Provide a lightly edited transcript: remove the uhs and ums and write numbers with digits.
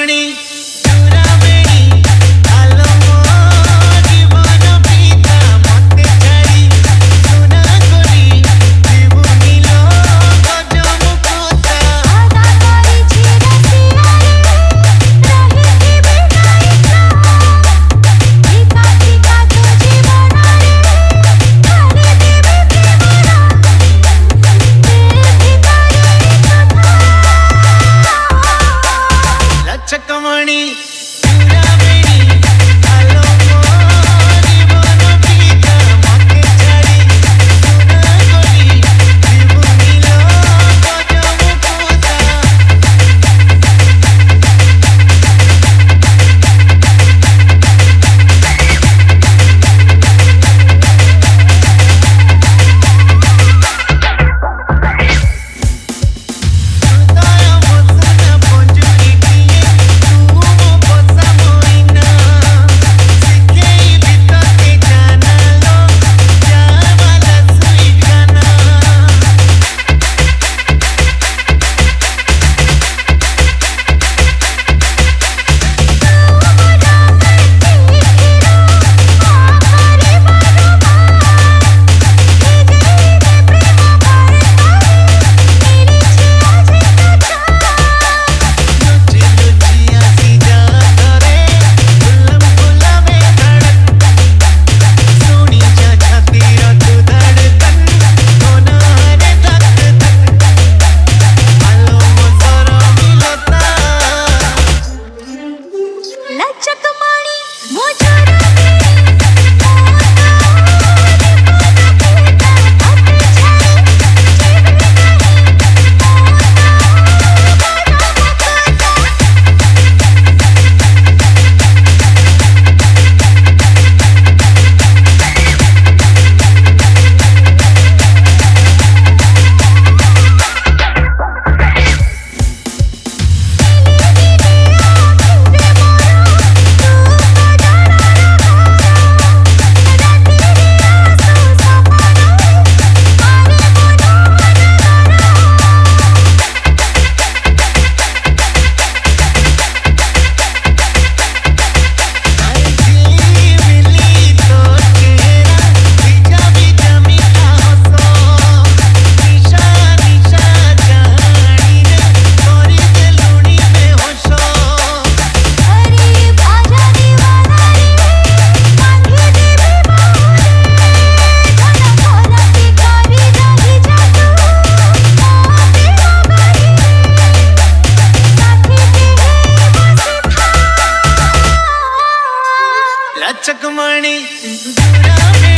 लचकमणि चूरामणि आलो मो जीवन पिता मते छाड़ी सुना करी जीवनी लो गजम पुता आदा करी छिरसियारे रही बिनाई फीका फीका तो जीवनारे करे देबे प्रेमरा लचकमणि चूरामणि आलो मो जीवन पिता मते छाड़ी सुना करी जीवनी लो गजम पुता हृदय मसन पंजुरी किए तू मो बसा मोइना सिखेई भितते जाना लो प्यार वाला स्वीट गाना लुची लुचिया सी जाता रे गुल्लम गुलाबे धड़क सोनी जा छाती तू धड़कन कोना रे धक धक आलो मो सरो मिलता लचकमणि मो चूरामणि मिली तो चेहरा बीजा बीजा मीठा हसो निशा निशा जानी रे तोरी दे लुणी बेहोशो अरे आजा दीवाना रे मांगे देबे मोरे धना भोला की करी रही जादू मोते मोगरी साथी तेरे बस था लचकमणि चूरामणि